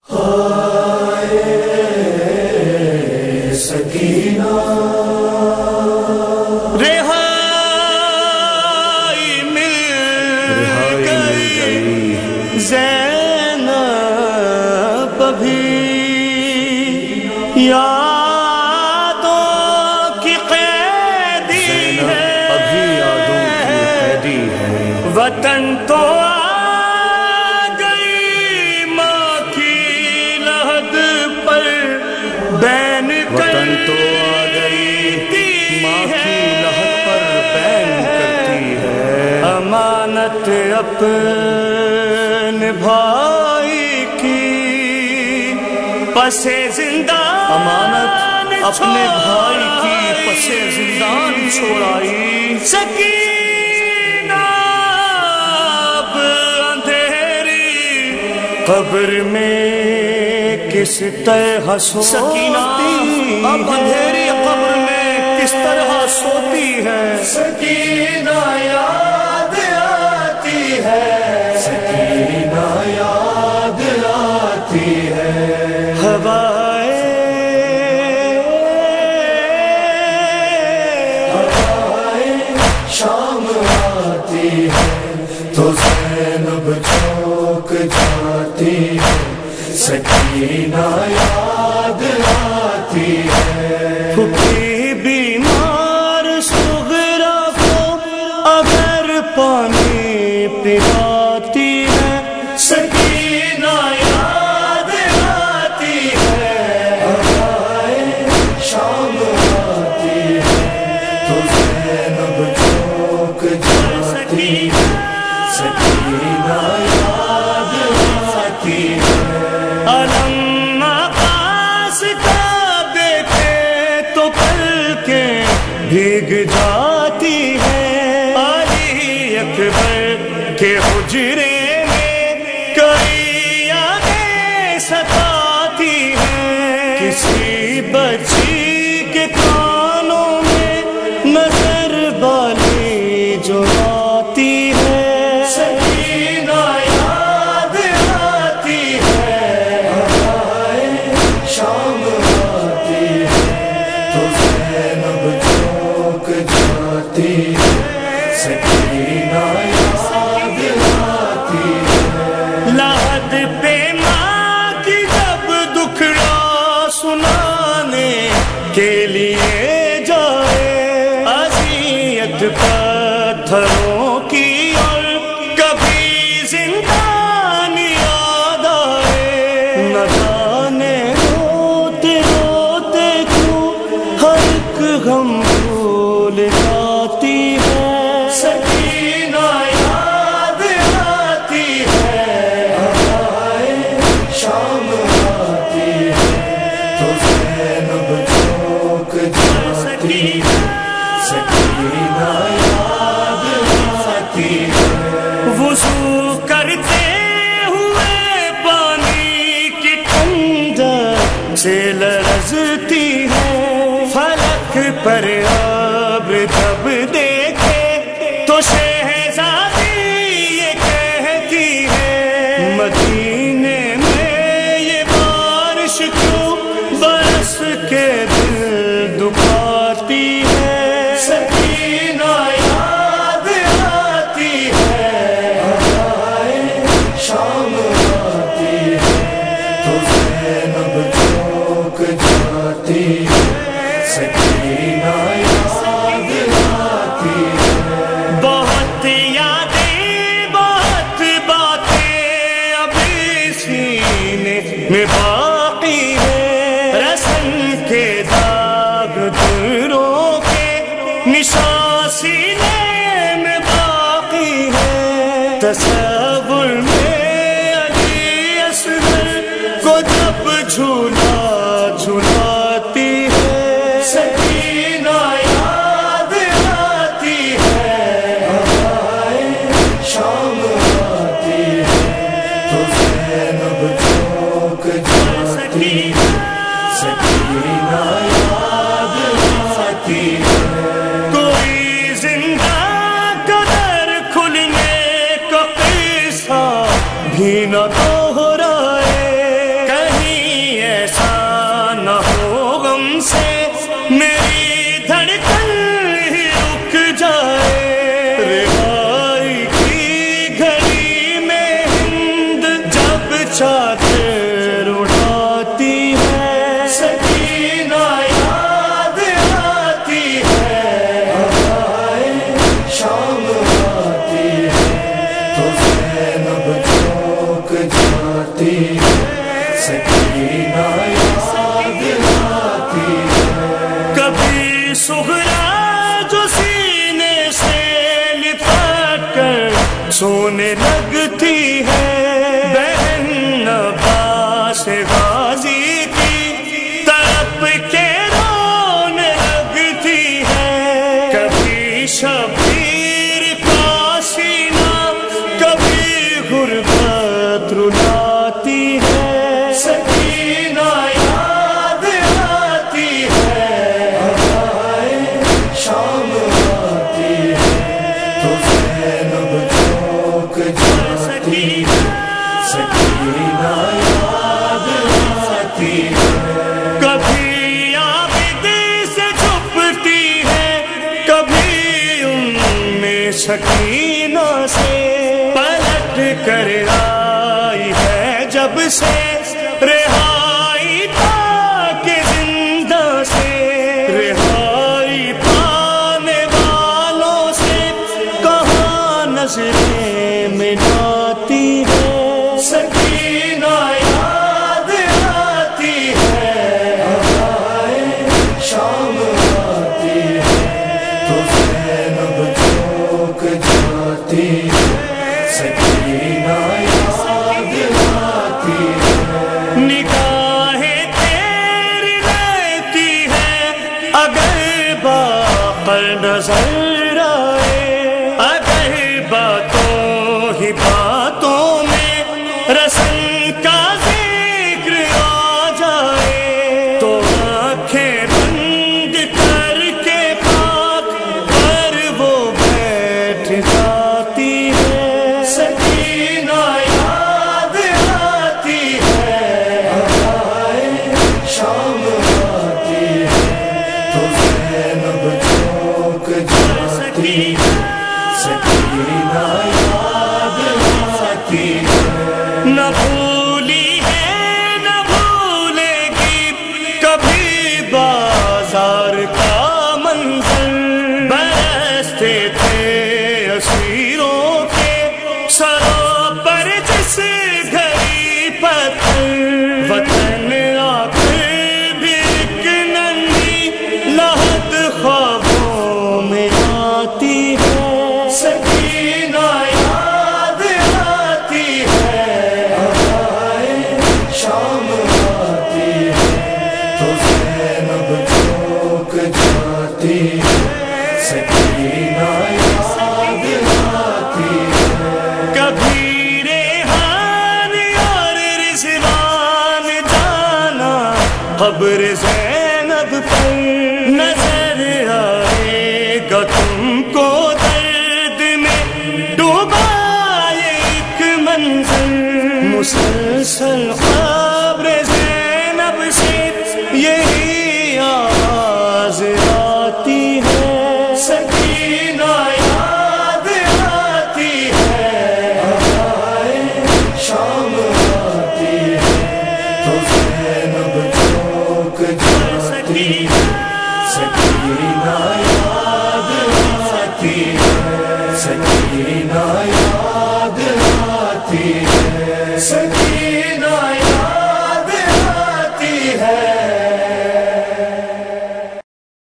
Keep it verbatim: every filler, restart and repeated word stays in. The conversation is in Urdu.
سکینہ رہائی مل گئی زینب بھی یادوں کی قیدی ہے ابھی یادوں کی قیدی ہے وطن تو وطن تو آ گئی ماں کی لہت پر بین کرتی ہے امانت اپنے بھائی کی پسے زندان امانت اپنے بھائی کی پسے زندان چھوڑائی سکینہ اب اندھیری قبر میں کس طرح سکینہ اب اندھیری قبر میں کس طرح سوتی ہے سکینہ یاد آتی ہے سکینہ یاد آتی ہے ہوائے ہوائے شام آتی ہے تو زینب چوک جاتی ہے سکینہ یاد آتی ہے پھوپھی بیمار صغرا کو اگر پانی پلاتی ہے سکینہ یاد آتی ہے ہوائے شام آتی ہے تو زینب چوک جاتی ہے سکینہ یاد آتی ہے علم آقاس کا دیکھے تو پلکیں بھیگ جاتی ہیں علی اکبر کے حجرے میں کئی یادیں ستاتی ہیں کسی بچی کے کانوں میں نظر بالی جو آتی ہے سکینہ یاد آتی ہے شام آتی ہے تو زینب چوک جاتی ہے سکینہ یاد آتی ہے لحد پہ ماں کی جب دکھڑا سنانے کے لیے جائے اذیت پتھروں کی اور کبھی زندان یاد آئے نہ جانے غم بھول جاتی ہے سکینہ یاد آتی ہے ہوائے شام آتی ہے تو زینب چوک جاتی ہے سکینہ یاد آتی ہے وضو کرتے ہوئے پانی کی ٹھنڈک سے لرزتی ہے فلک پر اب جب دیکھے تو شہزادی یہ کہتی ہے مدینے میں یہ بارش کیوں برس کے دل دکھاتی ہے سکینہ یاد آتی ہے ہوائے شام آتی ہے تو زینب چوک جاتی ہے سکینہ یاد آتی ہے بہت یادیں بہت باتیں ابھی سینے میں باقی ہے رسم کے داغ دوروں کے نشان سینے میں باقی ہے تصور میں علی اصغر کو جب جھولا جھلاتی ہے سکینہ یاد آتی ہے ہوائے شام آتی ہے تو زینب چوک جاتی چر اڑاتی ہے، سکینہ یاد آتی ہے، ہائے شام آتی ہے تو زینب چوک جاتی ہے، سکینہ یاد آتی ہے۔ کبھی سغرا جو سینے سے لپٹ کر سونے لگتی ہے، بہن عباس غازی کی طرف کے رونے لگتی ہے، کبھی شبیر کا سینہ کبھی غربت رلاتی ہے، سکینہ یاد آتی ہے، ہائے شام آتی ہے تو زینب چوک جاتی ہے، سکینہ یاد آتی ہے۔ کبھی عابد سے چھپتی ہے، کبھی ام سکینہ سے پلٹ کر آئی ہے، جب سے رہائی پا کے زندہ سے، رہائی پانے والوں سے کہاں نظریں ملاتی ہے، سکینہ یاد آتی ہے، ہائے شام آتی ہے تو زینب چوک جاتی ہے، سکینہ یاد آتی ہے۔ نگاہیں تیری لیتی ہے اگر باقر نظر آئے، اگر باتوں ہی باتوں میں رسم کا ذکر آ جائے، تو آنکھیں بند کر کے پاک پر وہ بیٹھ جاتی ہے، سکینہ یاد آتی ہے، ہائے شام آتی ہے تو زینب چوک جاتی ہے، سکینہ یاد آتی ہے۔ نہ بھولی ہے نہ بھولے گی کبھی بازار کا منظر، برستے تھے اسیروں کے سروں پر جس گھڑی پتھر، وطن آخر بھی ایک ننھی لحد خوابوں میں آتی ہے، سکینہ یاد آتی ہے، ہائے شام آتی ہے تو زینب چوک جاتی ہے، سکینہ یاد آتی ہے۔ کبھی ریحان اور رضوان جانا قبر زینب پر، نظر آئے گا تم کو درد میں ڈوبا ایک منظر، مسلسل قبر زینب سے یہی آواز آتی ہے، سکینہ یاد آتی ہے، ہائے شام آتی ہے تو زینب چوک جاتی ہے، سکینہ یاد آتی ہے، سکینہ یاد آتی ہے، سکینہ